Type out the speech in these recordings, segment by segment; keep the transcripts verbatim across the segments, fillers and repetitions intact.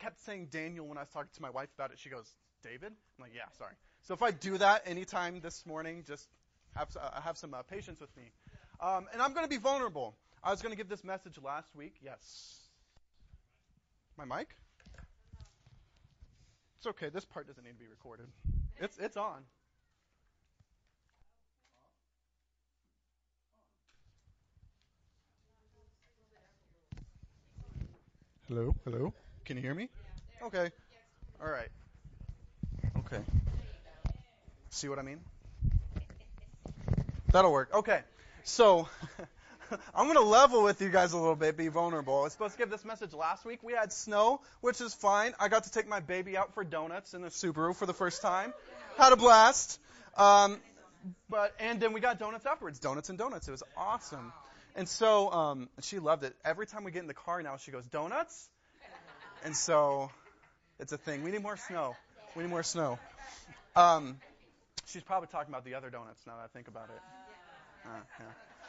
kept saying Daniel when I was talking to my wife about it. She goes, David? I'm like, yeah, sorry. So if I do that anytime this morning, just have, uh, have some uh, patience with me. Um, and I'm going to be vulnerable. I was going to give this message last week. Yes. My mic? It's okay. This part doesn't need to be recorded. It's it's on. Hello? Hello? Can you hear me? Okay. All right. Okay. See what I mean? That'll work. Okay. So, I'm going to level with you guys a little bit, be vulnerable. I was supposed to give this message last week. We had snow, which is fine. I got to take my baby out for donuts in the Subaru for the first time. Had a blast. Um, but and then we got donuts afterwards. Donuts and donuts. It was awesome. And so um, she loved it. Every time we get in the car now, she goes, donuts? And so it's a thing. We need more snow. We need more snow. Um, she's probably talking about the other donuts now that I think about it. Uh, yeah.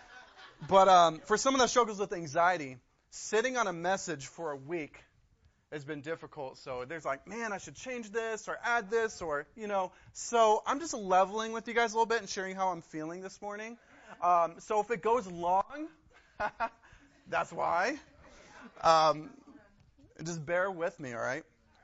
But um, for someone that struggles with anxiety, sitting on a message for a week has been difficult. So there's like, man, I should change this or add this or, you know. So I'm just leveling with you guys a little bit and sharing how I'm feeling this morning. Um, so if it goes long, that's why. Um, just bear with me, all right?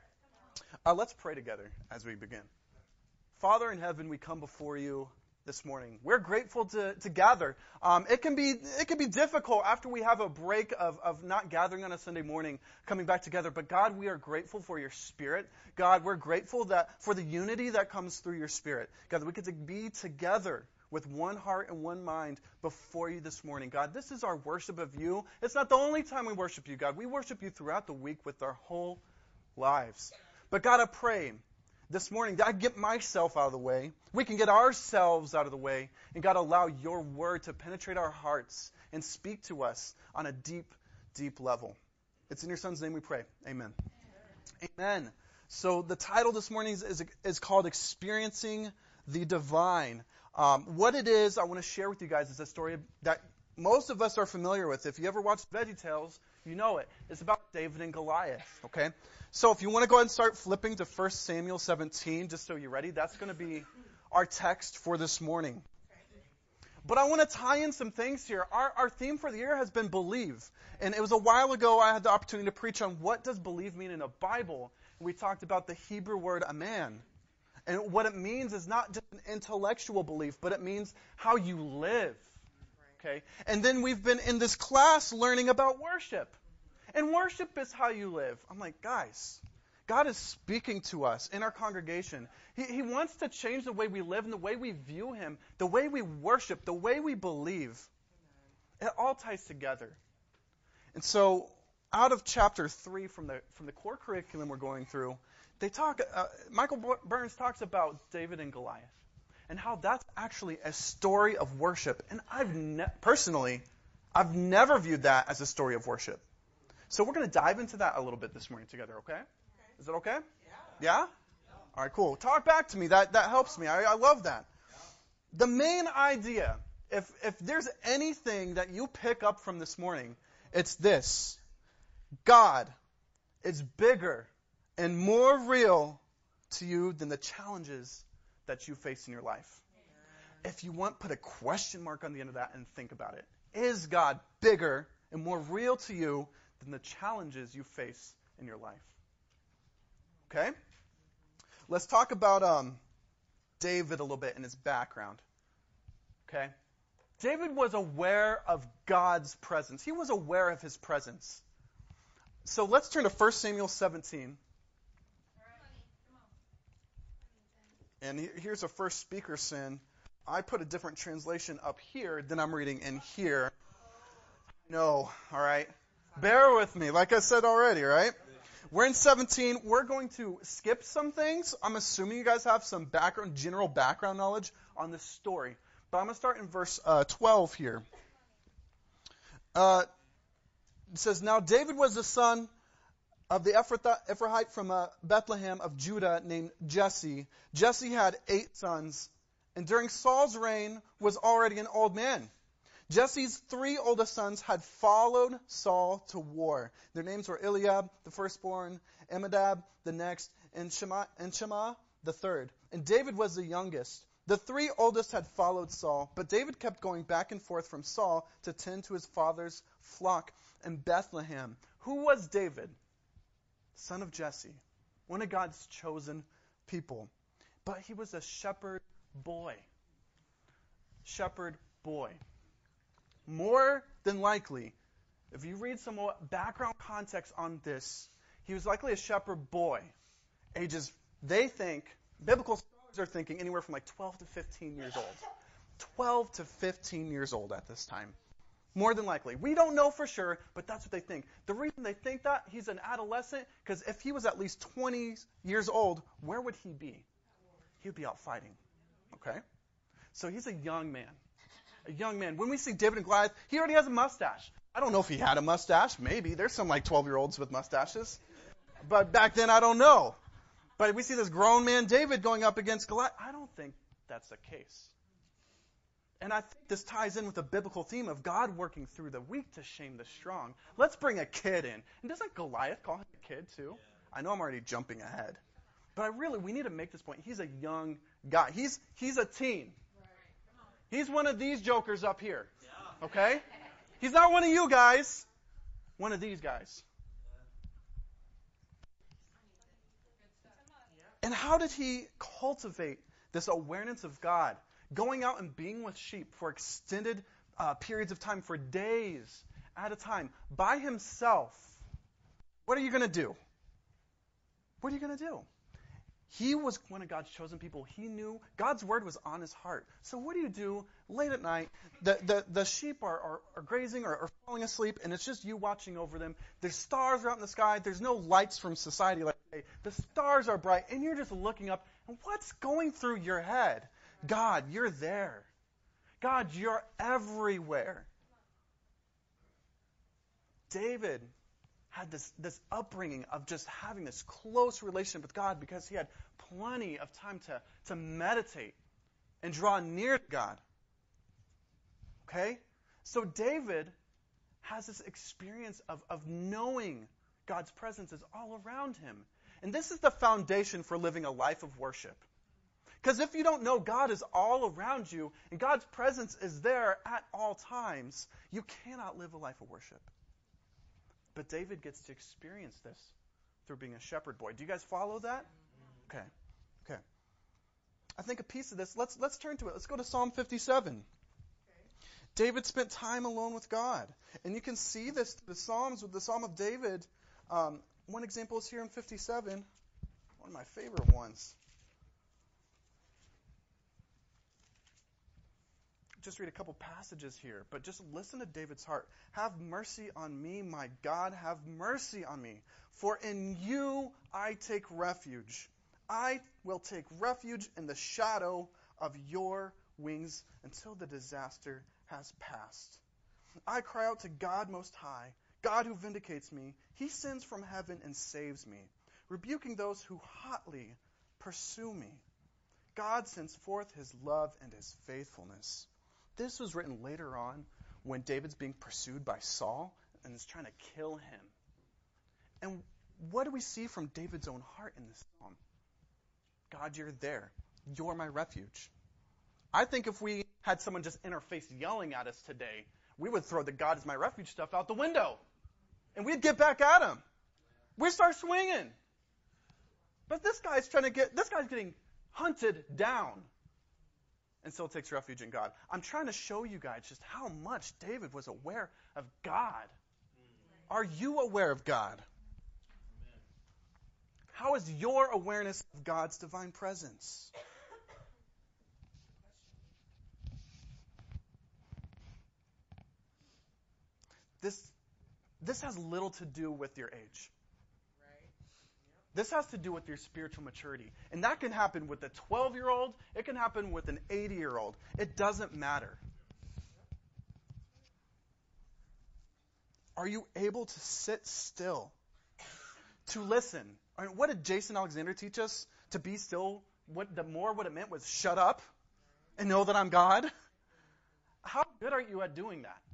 Uh, let's pray together as we begin. Father in heaven, we come before you this morning. We're grateful to, to gather. Um, it can be it can be difficult after we have a break of, of not gathering on a Sunday morning, coming back together. But God, we are grateful for your Spirit. God, we're grateful that for the unity that comes through your Spirit. God, that we get to be together with one heart and one mind before you this morning. God, this is our worship of you. It's not the only time we worship you, God. We worship you throughout the week with our whole lives. But God, I pray this morning that I get myself out of the way. We can get ourselves out of the way. And God, allow your word to penetrate our hearts and speak to us on a deep, deep level. It's in your son's name we pray. Amen. Amen. So the title this morning is, is, is called Experiencing the Divine. Um, what it is I want to share with you guys is a story that most of us are familiar with. If you ever watched VeggieTales, you know it. It's about David and Goliath, okay? So if you want to go ahead and start flipping to First Samuel seventeen, just so you're ready, that's going to be our text for this morning. But I want to tie in some things here. Our, our theme for the year has been believe. And it was a while ago I had the opportunity to preach on what does believe mean in the Bible. And we talked about the Hebrew word amen. And what it means is not just an intellectual belief, but it means how you live. Okay? And then we've been in this class learning about worship. And worship is how you live. I'm like, guys, God is speaking to us in our congregation. He, he wants to change the way we live and the way we view Him, the way we worship, the way we believe. It all ties together. And so out of chapter three from the from the core curriculum we're going through, they talk. Uh, Michael Burns talks about David and Goliath and how that's actually a story of worship. And I've ne- personally, I've never viewed that as a story of worship. So we're going to dive into that a little bit this morning together. Okay? okay. Is that okay? Yeah. Yeah? All right. Cool. Talk back to me. That that helps me. I, I love that. Yeah. The main idea, if if there's anything that you pick up from this morning, it's this: God is bigger and more real to you than the challenges that you face in your life. Amen. If you want, put a question mark on the end of that and think about it. Is God bigger and more real to you than the challenges you face in your life? Okay? Let's talk about um, David a little bit and his background. Okay? David was aware of God's presence. He was aware of his presence. So let's turn to First Samuel seventeen. And here's a first speaker sin. I put a different translation up here than I'm reading in here. No, all right? Bear with me, like I said already, right? We're in seventeen. We're going to skip some things. I'm assuming you guys have some background, general background knowledge on this story. But I'm going to start in verse uh, twelve here. Uh, it says, Now David was the son of the Ephrathite from uh, Bethlehem of Judah named Jesse. Jesse had eight sons, and during Saul's reign was already an old man. Jesse's three oldest sons had followed Saul to war. Their names were Eliab, the firstborn, Amminadab, the next, and Shema, and Shema, the third. And David was the youngest. The three oldest had followed Saul, but David kept going back and forth from Saul to tend to his father's flock in Bethlehem. Who was David? Son of Jesse, one of God's chosen people. But he was a shepherd boy. Shepherd boy. More than likely, if you read some more background context on this, he was likely a shepherd boy. Ages, they think, biblical scholars are thinking anywhere from like twelve to fifteen years old. twelve to fifteen years old at this time. More than likely. We don't know for sure, but that's what they think. The reason they think that, he's an adolescent, because if he was at least twenty years old, where would he be? He would be out fighting. Okay? So he's a young man. A young man. When we see David and Goliath, he already has a mustache. I don't know if he had a mustache. Maybe. There's some like twelve-year-olds with mustaches. But back then, I don't know. But we see this grown man, David, going up against Goliath. I don't think that's the case. And I think this ties in with the biblical theme of God working through the weak to shame the strong. Let's bring a kid in. And doesn't Goliath call him a kid too? I know I'm already jumping ahead. But I really, we need to make this point. He's a young guy. He's he's a teen. He's one of these jokers up here. Okay? He's not one of you guys. One of these guys. And how did he cultivate this awareness of God? Going out and being with sheep for extended uh, periods of time, for days at a time, by himself. What are you going to do? What are you going to do? He was one of God's chosen people. He knew God's word was on his heart. So what do you do late at night? The the, the sheep are, are, are grazing or, or falling asleep, and it's just you watching over them. There's stars out in the sky. There's no lights from society like today. The stars are bright, and you're just looking up. And what's going through your head? God, you're there. God, you're everywhere. David had this, this upbringing of just having this close relationship with God because he had plenty of time to, to meditate and draw near to God. Okay? So David has this experience of, of knowing God's presence is all around him. And this is the foundation for living a life of worship. Because if you don't know God is all around you and God's presence is there at all times, you cannot live a life of worship. But David gets to experience this through being a shepherd boy. Do you guys follow that? Okay. Okay. I think a piece of this, let's let's turn to it. Let's go to Psalm fifty-seven. Okay. David spent time alone with God. And you can see this, the Psalms with the Psalm of David. Um, one example is here in fifty-seven. One of my favorite ones. Just read a couple passages here, but just listen to David's heart. Have mercy on me, my God, have mercy on me. For in you I take refuge. I will take refuge in the shadow of your wings until the disaster has passed. I cry out to God Most High, God who vindicates me. He sends from heaven and saves me, rebuking those who hotly pursue me. God sends forth his love and his faithfulness. This was written later on when David's being pursued by Saul and is trying to kill him. And what do we see from David's own heart in this psalm? God, you're there. You're my refuge. I think if we had someone just in our face yelling at us today, we would throw the God is my refuge stuff out the window. And we'd get back at him. We'd start swinging. But this guy's trying to get, this guy's getting hunted down. And still takes refuge in God. I'm trying to show you guys just how much David was aware of God. Are you aware of God? How is your awareness of God's divine presence? This, this has little to do with your age. This has to do with your spiritual maturity. And that can happen with a twelve-year-old. It can happen with an eighty-year-old. It doesn't matter. Are you able to sit still? To listen? I mean, what did Jason Alexander teach us? To be still? What the more what it meant was shut up and know that I'm God. How good are you at doing that?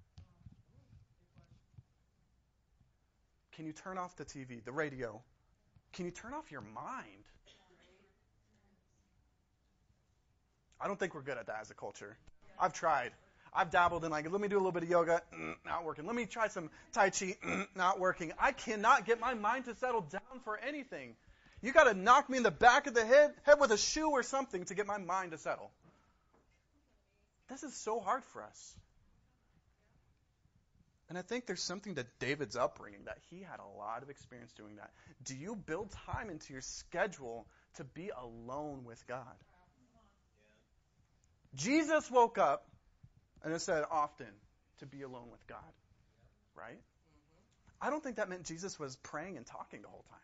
Can you turn off the T V, the radio? Can you turn off your mind? I don't think we're good at that as a culture. I've tried. I've dabbled in like, let me do a little bit of yoga, mm, not working. Let me try some Tai Chi, mm, not working. I cannot get my mind to settle down for anything. You got to knock me in the back of the head, head with a shoe or something to get my mind to settle. This is so hard for us. And I think there's something to David's upbringing that he had a lot of experience doing that. Do you build time into your schedule to be alone with God? Jesus woke up and it said often to be alone with God, right? I don't think that meant Jesus was praying and talking the whole time.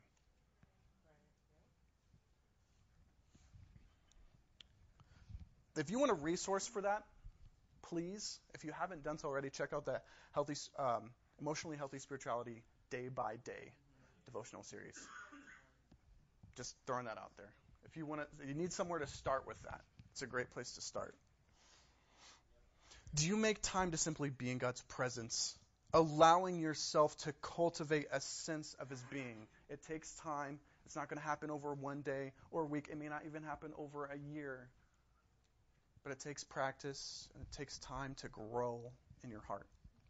If you want a resource for that, please, if you haven't done so already, check out the healthy, um, Emotionally Healthy Spirituality Day by Day devotional series. Just throwing that out there. If you want to, you need somewhere to start with that. It's a great place to start. Do you make time to simply be in God's presence, allowing yourself to cultivate a sense of His being? It takes time. It's not going to happen over one day or a week. It may not even happen over a year. But it takes practice, and it takes time to grow in your heart.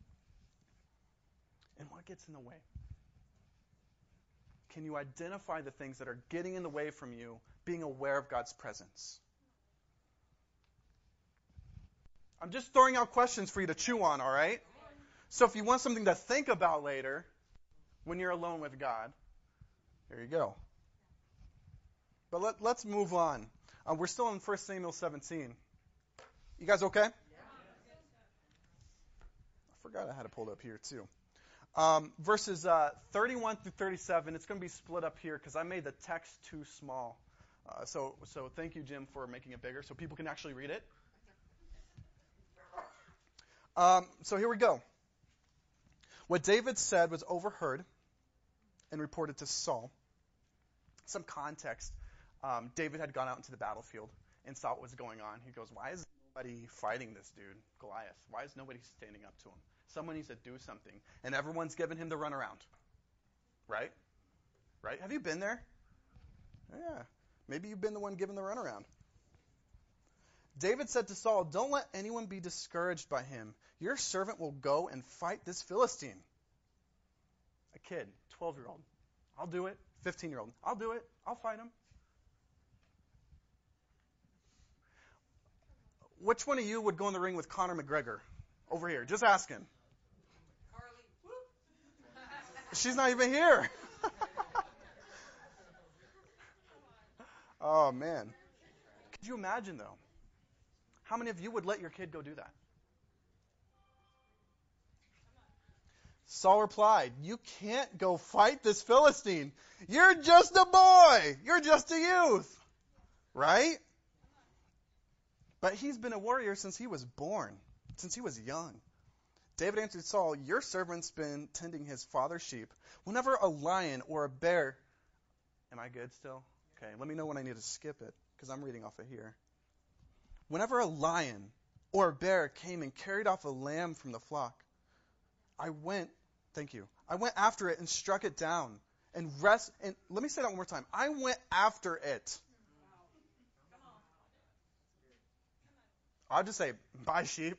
And what gets in the way? Can you identify the things that are getting in the way from you being aware of God's presence? I'm just throwing out questions for you to chew on, all right? So if you want something to think about later when you're alone with God, there you go. But let, let's move on. Uh, we're still in First Samuel seventeen. You guys okay? I forgot I had it pulled up here too. Um, verses uh, thirty-one through thirty-seven. It's going to be split up here because I made the text too small. Uh, so, so thank you, Jim, for making it bigger so people can actually read it. Um, so here we go. What David said was overheard and reported to Saul. Some context. Um, David had gone out into the battlefield and saw what was going on. He goes, why is nobody fighting this dude, Goliath? Why is nobody standing up to him? Someone needs to do something. And everyone's giving him the runaround. Right? Right? Have you been there? Yeah. Maybe you've been the one given the runaround. David said to Saul, don't let anyone be discouraged by him. Your servant will go and fight this Philistine. A kid, twelve-year-old. I'll do it. fifteen-year-old. I'll do it. I'll fight him. Which one of you would go in the ring with Conor McGregor? Over here. Just asking. Carly. She's not even here. Oh, man. Could you imagine, though? How many of you would let your kid go do that? Saul replied, you can't go fight this Philistine. You're just a boy. You're just a youth. Right? But he's been a warrior since he was born, since he was young. David answered Saul, your servant's been tending his father's sheep. Whenever a lion or a bear... Am I good still? Okay, let me know when I need to skip it, because I'm reading off of here. Whenever a lion or a bear came and carried off a lamb from the flock, I went, thank you, I went after it and struck it down and rest, and let me say that one more time. I went after it. I'll just say, bye sheep.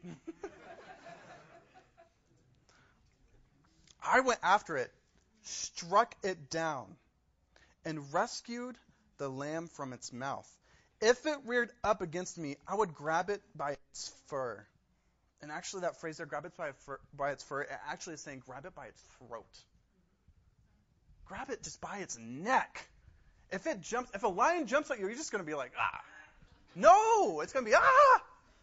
I went after it, struck it down, and rescued the lamb from its mouth. If it reared up against me, I would grab it by its fur. And actually that phrase there, grab it by, fur, by its fur, it actually is saying grab it by its throat. Grab it just by its neck. If it jumps, if a lion jumps at you, you're just going to be like, ah. No, it's going to be, ah.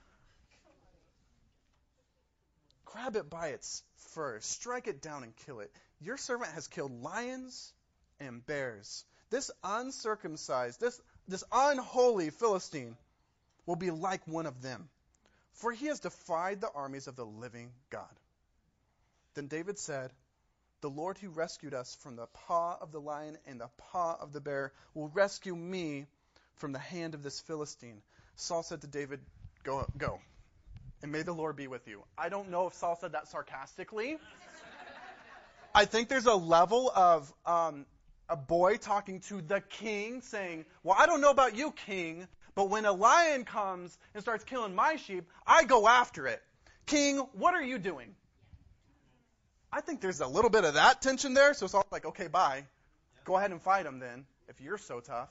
Grab it by its fur. Strike it down and kill it. Your servant has killed lions and bears. This uncircumcised, this This unholy Philistine will be like one of them, for he has defied the armies of the living God. Then David said, the Lord who rescued us from the paw of the lion and the paw of the bear will rescue me from the hand of this Philistine. Saul said to David, go, go. and may the Lord be with you. I don't know if Saul said that sarcastically. I think there's a level of um, a boy talking to the king saying, well, I don't know about you, king, but when a lion comes and starts killing my sheep, I go after it. King, what are you doing? I think there's a little bit of that tension there, so Saul's like, okay, bye. Go ahead and fight him then, if you're so tough.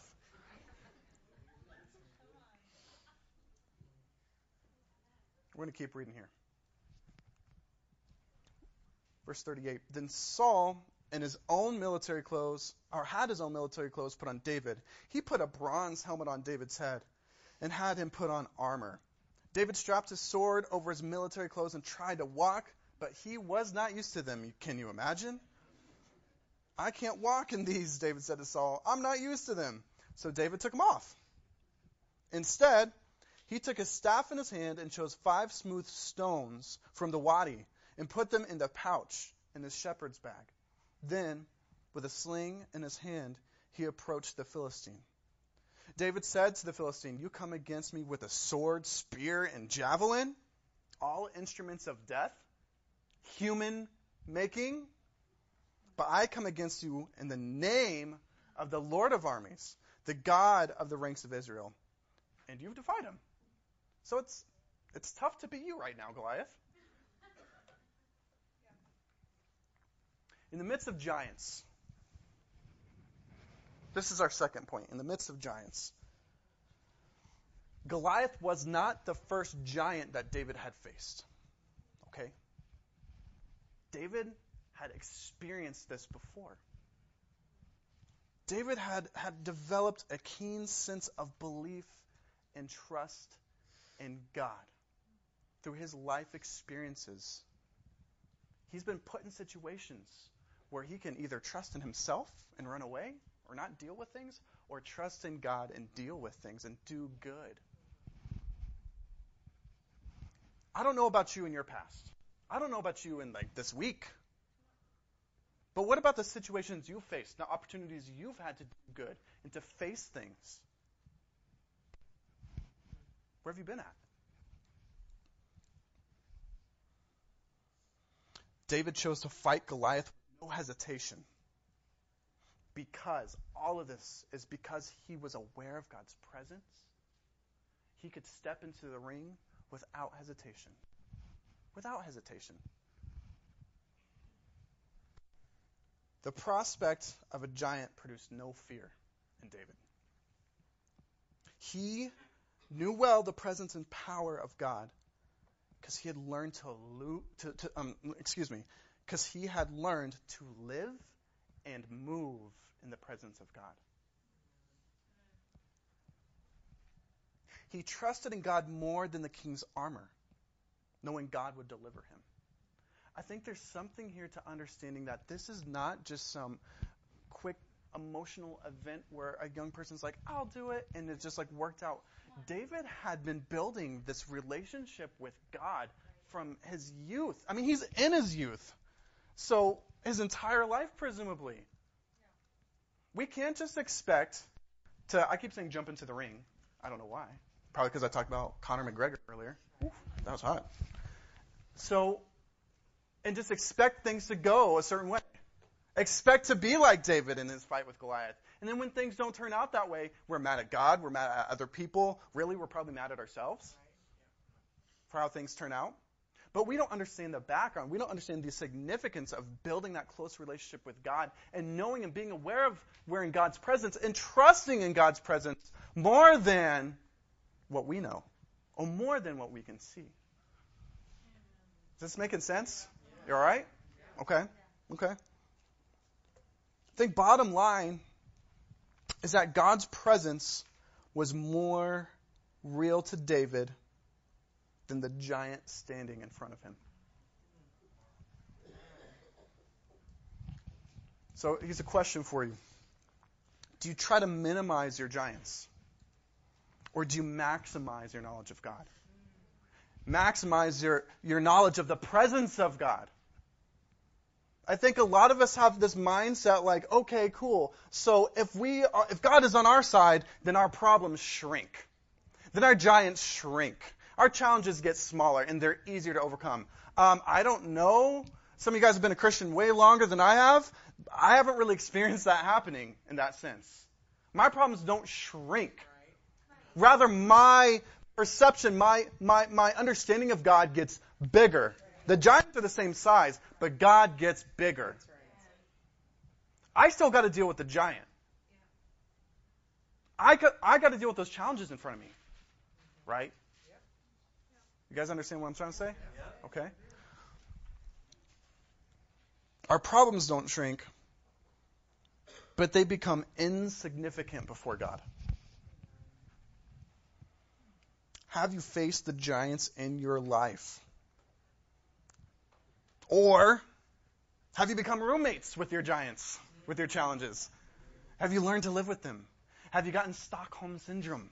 We're going to keep reading here. Verse thirty-eight. Then Saul, in his own military clothes, or had his own military clothes put on David, he put a bronze helmet on David's head and had him put on armor. David strapped his sword over his military clothes and tried to walk, but he was not used to them. Can you imagine? I can't walk in these, David said to Saul. I'm not used to them. So David took them off. Instead, he took his staff in his hand and chose five smooth stones from the wadi and put them in the pouch in his shepherd's bag. Then, with a sling in his hand, he approached the Philistine. David said to the Philistine, you come against me with a sword, spear, and javelin, all instruments of death, human making, but I come against you in the name of the Lord of armies, the God of the ranks of Israel, and you've defied him. So it's it's tough to be you right now, Goliath. In the midst of giants, this is our second point. In the midst of giants, Goliath was not the first giant that David had faced. Okay? David had experienced this before. David had, had developed a keen sense of belief and trust in God through his life experiences. He's been put in situations where he can either trust in himself and run away or not deal with things, or trust in God and deal with things and do good. I don't know about you in your past. I don't know about you in like this week. But what about the situations you've faced, the opportunities you've had to do good and to face things? Where have you been at? David chose to fight Goliath with no hesitation. Because all of this is because he was aware of God's presence. He could step into the ring without hesitation. Without hesitation. The prospect of a giant produced no fear in David. He knew well the presence and power of God because he had learned to, lo- to, to um, excuse me, because he had learned to live and move in the presence of God. He trusted in God more than the king's armor, knowing God would deliver him. I think there's something here to understanding that this is not just some quick emotional event where a young person's like, I'll do it, and it just like worked out. David had been building this relationship with God from his youth. I mean, he's in his youth. So his entire life, presumably. We can't just expect to, I keep saying jump into the ring. I don't know why. Probably because I talked about Conor McGregor earlier. Oof, that was hot. So, and just expect things to go a certain way. Expect to be like David in his fight with Goliath. And then when things don't turn out that way, we're mad at God, we're mad at other people. Really, we're probably mad at ourselves for how things turn out. But we don't understand the background. We don't understand the significance of building that close relationship with God and knowing and being aware of we're in God's presence and trusting in God's presence more than what we know or more than what we can see. Is this making sense? You all right? Okay. Okay. I think bottom line is that God's presence was more real to David than the giant standing in front of him. So here's a question for you. Do you try to minimize your giants? Or do you maximize your knowledge of God? Maximize your, your knowledge of the presence of God. I think a lot of us have this mindset like, okay, cool. So if we are, if God is on our side, then our problems shrink. Then our giants shrink. Our challenges get smaller and they're easier to overcome. Um, I don't know. Some of you guys have been a Christian way longer than I have. I haven't really experienced that happening in that sense. My problems don't shrink. Rather, my perception, my, my, my understanding of God gets bigger. The giants are the same size, but God gets bigger. I still got to deal with the giant. I got, I got to deal with those challenges in front of me. Right? You guys understand what I'm trying to say? Okay. Our problems don't shrink, but they become insignificant before God. Have you faced the giants in your life? Or have you become roommates with your giants, with your challenges? Have you learned to live with them? Have you gotten Stockholm Syndrome?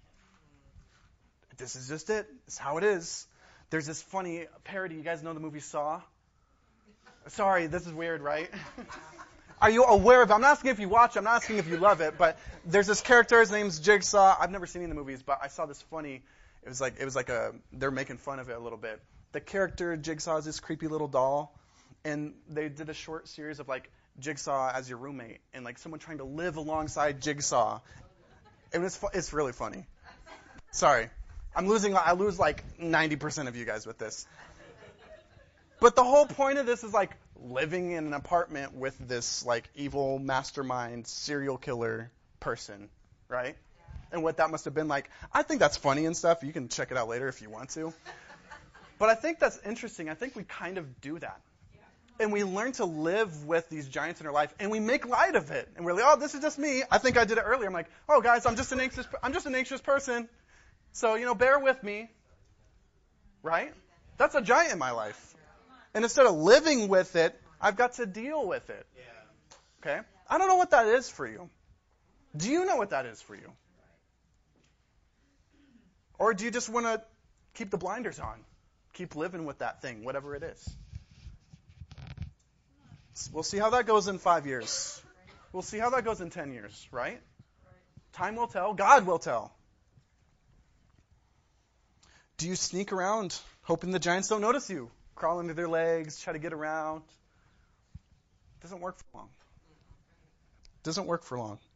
This is just it. It's how it is. There's this funny parody. You guys know the movie Saw? Sorry, this is weird, right? Are you aware of it? I'm not asking if you watch it. I'm not asking if you love it. But there's this character. His name's Jigsaw. I've never seen any of the movies, but I saw this funny. It was like it was like a. They're making fun of it a little bit. The character Jigsaw is this creepy little doll, and they did a short series of like Jigsaw as your roommate, and like someone trying to live alongside Jigsaw. It was. Fu- it's really funny. Sorry. I'm losing, I lose like ninety percent of you guys with this. But the whole point of this is like living in an apartment with this like evil mastermind serial killer person, right? And what that must have been like. I think that's funny and stuff. You can check it out later if you want to. But I think that's interesting. I think we kind of do that. And we learn to live with these giants in our life, and we make light of it. And we're like, oh, this is just me. I think I did it earlier. I'm like, oh, guys, I'm just an anxious, I'm just an anxious person. So, you know, bear with me, right? That's a giant in my life. And instead of living with it, I've got to deal with it. Okay? I don't know what that is for you. Do you know what that is for you? Or do you just want to keep the blinders on? Keep living with that thing, whatever it is. We'll see how that goes in five years. We'll see how that goes in ten years, right? Time will tell. God will tell. Do you sneak around hoping the giants don't notice you? Crawl under their legs, try to get around. It doesn't work for long. It doesn't work for long.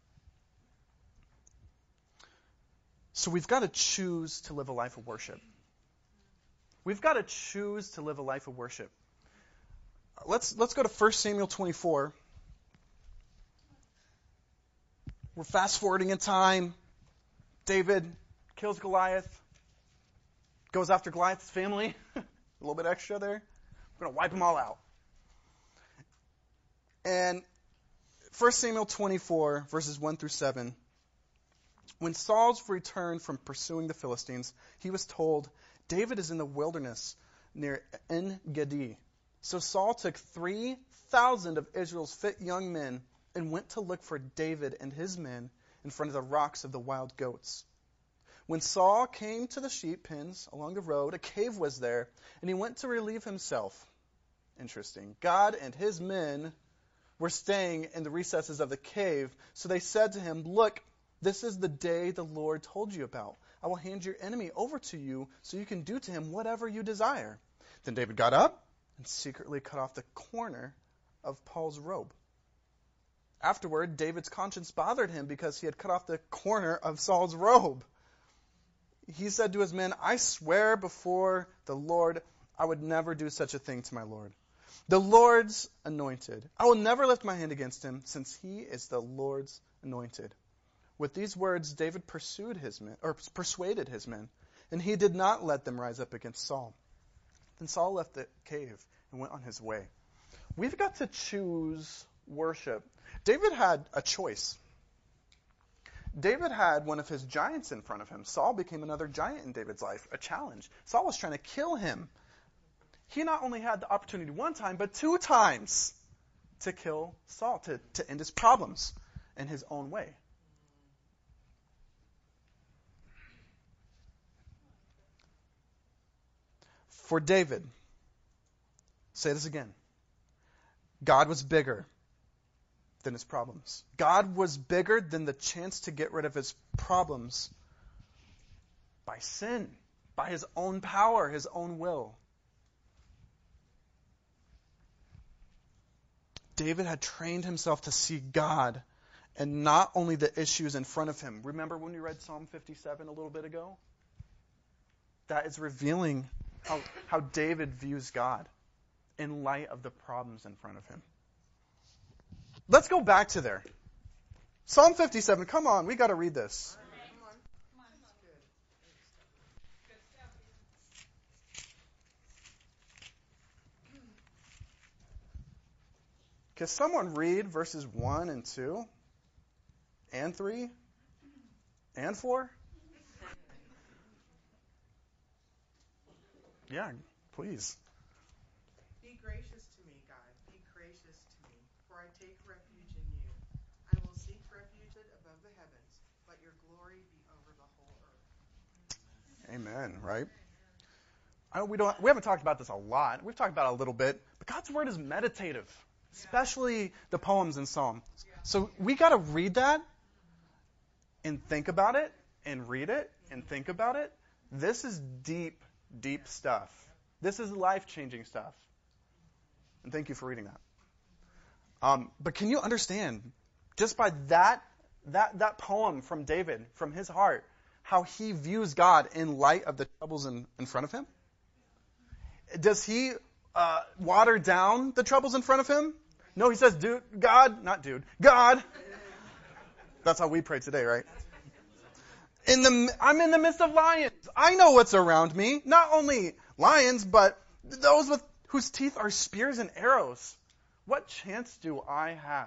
So we've got to choose to live a life of worship. We've got to choose to live a life of worship. Let's let's go to First Samuel twenty-four. We're fast forwarding in time. David kills Goliath. Goes after Goliath's family. A little bit extra there. We're going to wipe them all out. And First Samuel twenty-four, verses one through seven. When Saul's returned from pursuing the Philistines, he was told, David is in the wilderness near En-Gedi. So Saul took three thousand of Israel's fit young men and went to look for David and his men in front of the rocks of the wild goats. When Saul came to the sheep pens along the road, a cave was there, and he went to relieve himself. Interesting. God and his men were staying in the recesses of the cave, so they said to him, Look, this is the day the Lord told you about. I will hand your enemy over to you so you can do to him whatever you desire. Then David got up and secretly cut off the corner of Paul's robe. Afterward, David's conscience bothered him because he had cut off the corner of Saul's robe. He said to his men, I swear before the Lord, I would never do such a thing to my Lord. The Lord's anointed. I will never lift my hand against him, since he is the Lord's anointed. With these words, David pursued his men, or persuaded his men, and he did not let them rise up against Saul. Then Saul left the cave and went on his way. We've got to choose worship. David had a choice. David had one of his giants in front of him. Saul became another giant in David's life, a challenge. Saul was trying to kill him. He not only had the opportunity one time, but two times to kill Saul, to, to end his problems in his own way. For David, say this again, God was bigger than his problems. God was bigger than the chance to get rid of his problems by sin. by his own power, his own will. David had trained himself to see God and not only the issues in front of him. Remember when we read Psalm fifty-seven a little bit ago? That is revealing how, how David views God in light of the problems in front of him. Let's go back to there. Psalm fifty-seven. Come on, we got to read this. Can someone read verses one and two and three and four? Yeah, please. Be gracious to me, God. Be gracious to me, for I take refuge in you. I will seek refuge above the heavens. Let your glory be over the whole earth. Amen, right? I know we don't we haven't talked about this a lot. We've talked about it a little bit, but God's word is meditative, especially the poems in Psalms. So we got to read that and think about it and read it and think about it. This is deep, deep stuff. This is life-changing stuff. And thank you for reading that. Um, but can you understand, just by that, that, that poem from David, from his heart, how he views God in light of the troubles in, in front of him? Does he uh, water down the troubles in front of him? No, he says, dude, God, not dude, God. That's how we pray today, right? In the, I'm in the midst of lions. I know what's around me. Not only lions, but those with whose teeth are spears and arrows. What chance do I have?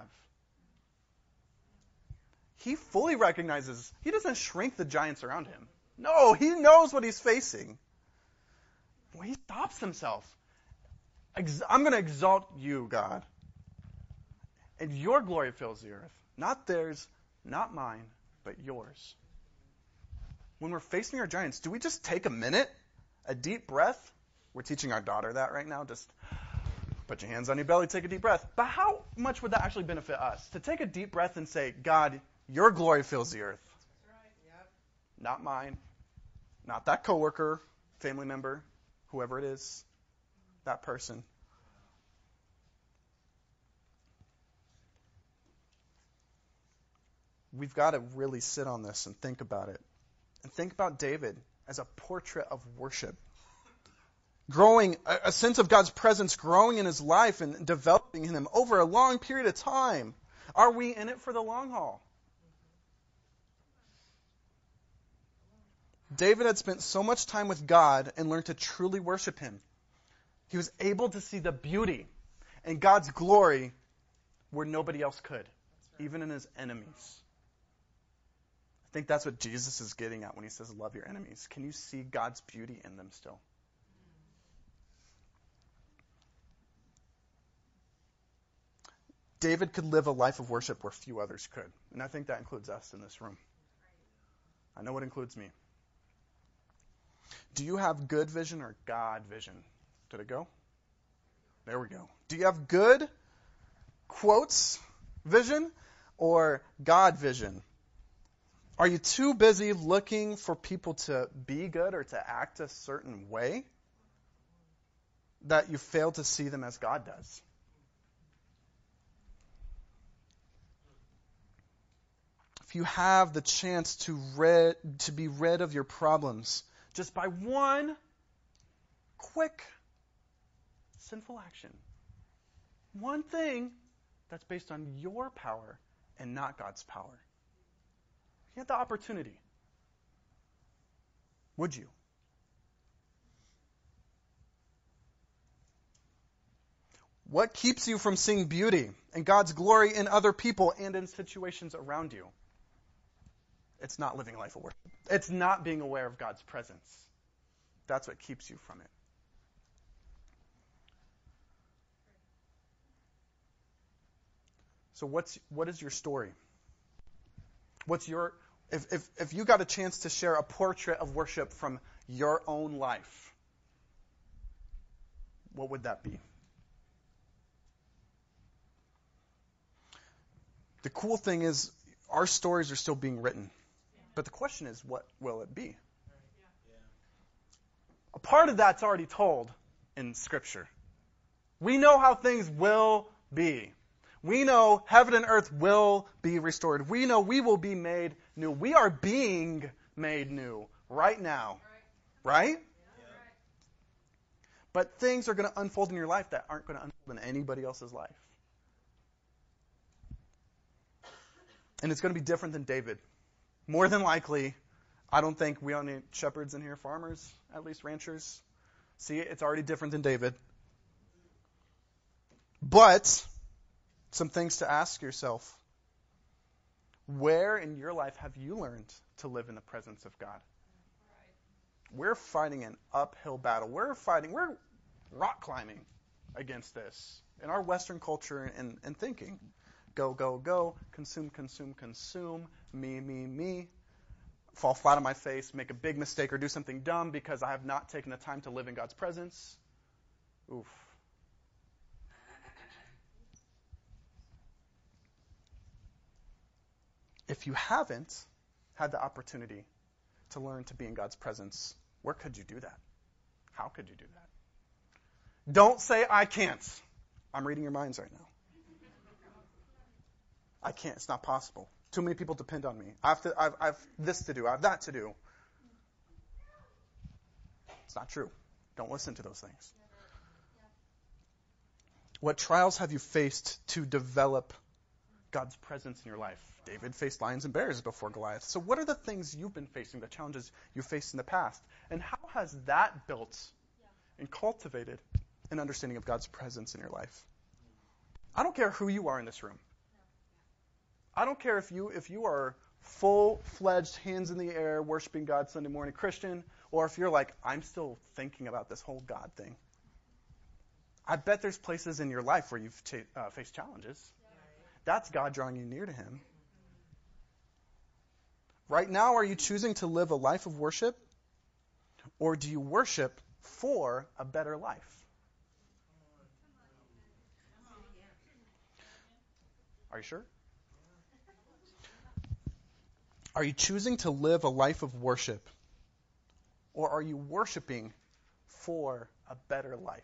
He fully recognizes, he doesn't shrink the giants around him. No, he knows what he's facing. Well, he stops himself. I'm going to exalt you, God. And your glory fills the earth. Not theirs, not mine, but yours. When we're facing our giants, do we just take a minute, a deep breath? We're teaching our daughter that right now. Just put your hands on your belly, take a deep breath. But how much would that actually benefit us? To take a deep breath and say, God, your glory fills the earth. That's right. Yep. Not mine. Not that coworker, family member, whoever it is, that person. We've got to really sit on this and think about it. And think about David as a portrait of worship. Growing, a, a sense of God's presence growing in his life and developing in him over a long period of time. Are we in it for the long haul? David had spent so much time with God and learned to truly worship him. He was able to see the beauty and God's glory where nobody else could, even in his enemies. I think that's what Jesus is getting at when he says, love your enemies. Can you see God's beauty in them still? David could live a life of worship where few others could. And I think that includes us in this room. I know it includes me. Do you have good vision or God vision? Did it go? There we go. Do you have good, quotes, vision or God vision? Are you too busy looking for people to be good or to act a certain way that you fail to see them as God does? If you have the chance to rid, to be rid of your problems just by one quick sinful action, one thing that's based on your power and not God's power, you had the opportunity. Would you? What keeps you from seeing beauty and God's glory in other people and in situations around you? It's not living a life of worship. It's not being aware of God's presence. That's what keeps you from it. So what's what is your story? What's your if if if you got a chance to share a portrait of worship from your own life, what would that be? The cool thing is our stories are still being written. But the question is, what will it be? A part of that's already told in Scripture. We know how things will be. We know heaven and earth will be restored. We know we will be made new. We are being made new right now. Right? But things are going to unfold in your life that aren't going to unfold in anybody else's life. And it's going to be different than David. More than likely, I don't think we own any shepherds in here, farmers, at least ranchers. See, it's already different than David. But some things to ask yourself. Where in your life have you learned to live in the presence of God? We're fighting an uphill battle. We're fighting, we're rock climbing against this in our Western culture and, and thinking. Go, go, go, consume, consume, consume, me, me, me. Fall flat on my face, make a big mistake, or do something dumb because I have not taken the time to live in God's presence. Oof. If you haven't had the opportunity to learn to be in God's presence, where could you do that? How could you do that? Don't say, I can't. I'm reading your minds right now. I can't. It's not possible. Too many people depend on me. I have to, I've, I've this to do. I have that to do. It's not true. Don't listen to those things. What trials have you faced to develop God's presence in your life? David faced lions and bears before Goliath. So what are the things you've been facing, the challenges you faced in the past? And how has that built and cultivated an understanding of God's presence in your life? I don't care who you are in this room. I don't care if you if you are full-fledged, hands in the air, worshiping God Sunday morning Christian, or if you're like, I'm still thinking about this whole God thing. I bet there's places in your life where you've ch- uh, faced challenges. That's God drawing you near to Him. Right now, are you choosing to live a life of worship? Or do you worship for a better life? Are you sure? Are you choosing to live a life of worship? Or are you worshiping for a better life?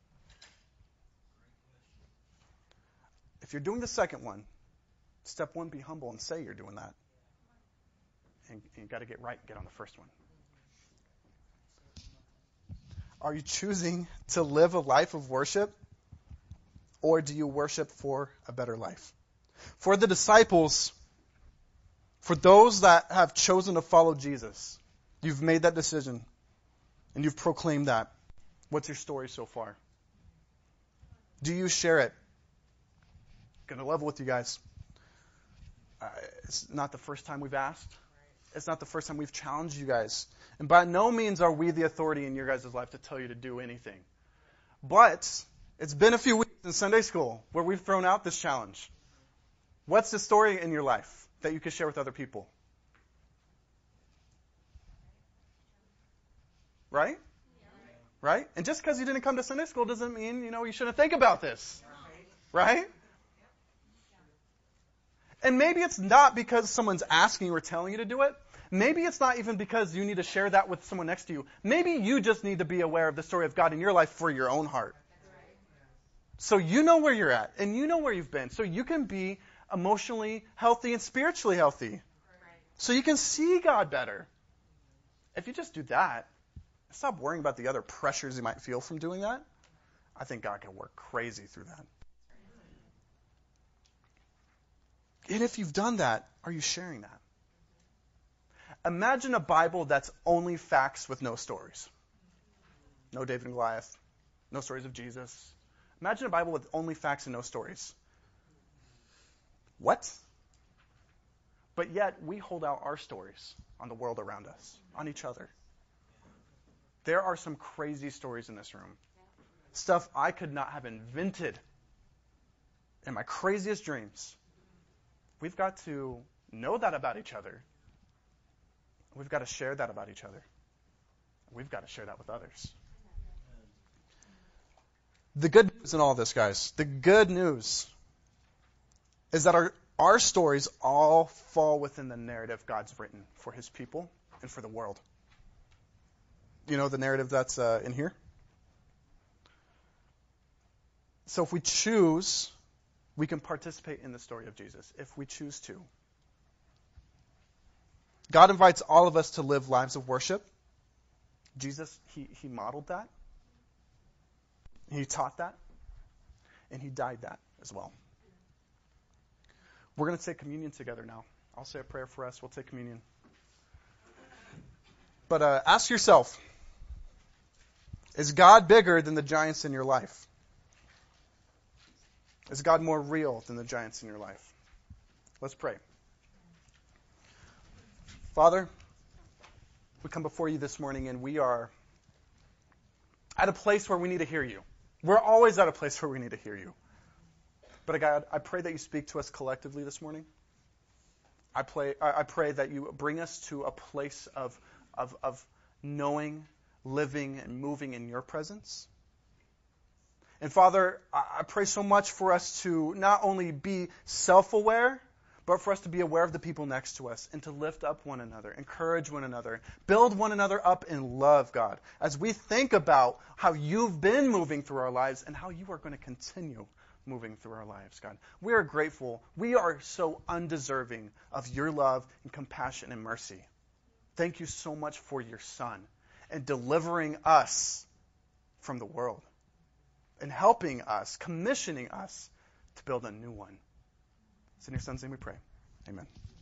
If you're doing the second one, step one, be humble and say you're doing that. And you've got to get right and get on the first one. Are you choosing to live a life of worship? Or do you worship for a better life? For the disciples, for those that have chosen to follow Jesus, you've made that decision and you've proclaimed that. What's your story so far? Do you share it? Going to level with you guys. Uh, it's not the first time we've asked. It's not the first time we've challenged you guys. And by no means are we the authority in your guys' life to tell you to do anything. But it's been a few weeks in Sunday school where we've thrown out this challenge. What's the story in your life that you can share with other people? Right? Right? And just because you didn't come to Sunday school doesn't mean, you know, you shouldn't think about this. Right? And maybe it's not because someone's asking or telling you to do it. Maybe it's not even because you need to share that with someone next to you. Maybe you just need to be aware of the story of God in your life for your own heart. So you know where you're at, and you know where you've been. So you can be emotionally healthy and spiritually healthy. So you can see God better. If you just do that, stop worrying about the other pressures you might feel from doing that. I think God can work crazy through that. And if you've done that, are you sharing that? Imagine a Bible that's only facts with no stories. No David and Goliath. No stories of Jesus. Imagine a Bible with only facts and no stories. What? But yet, we hold out our stories on the world around us, on each other. There are some crazy stories in this room. Stuff I could not have invented in my craziest dreams. We've got to know that about each other. We've got to share that about each other. We've got to share that with others. The good news in all this, guys, the good news is that our, our stories all fall within the narrative God's written for His people and for the world. You know the narrative that's uh, in here? So if we choose, we can participate in the story of Jesus, if we choose to. God invites all of us to live lives of worship. Jesus, he, he modeled that. He taught that. And he died that as well. We're going to take communion together now. I'll say a prayer for us. We'll take communion. But uh, ask yourself, is God bigger than the giants in your life? Is God more real than the giants in your life? Let's pray. Father, we come before you this morning and we are at a place where we need to hear you. We're always at a place where we need to hear you. But God, I pray that you speak to us collectively this morning. I pray, I pray that you bring us to a place of, of, of knowing, living, and moving in your presence. And Father, I pray so much for us to not only be self-aware, but for us to be aware of the people next to us and to lift up one another, encourage one another, build one another up in love, God, as we think about how you've been moving through our lives and how you are going to continue moving through our lives, God. We are grateful. We are so undeserving of your love and compassion and mercy. Thank you so much for your Son and delivering us from the world and helping us, commissioning us to build a new one. It's in your Son's name we pray. Amen.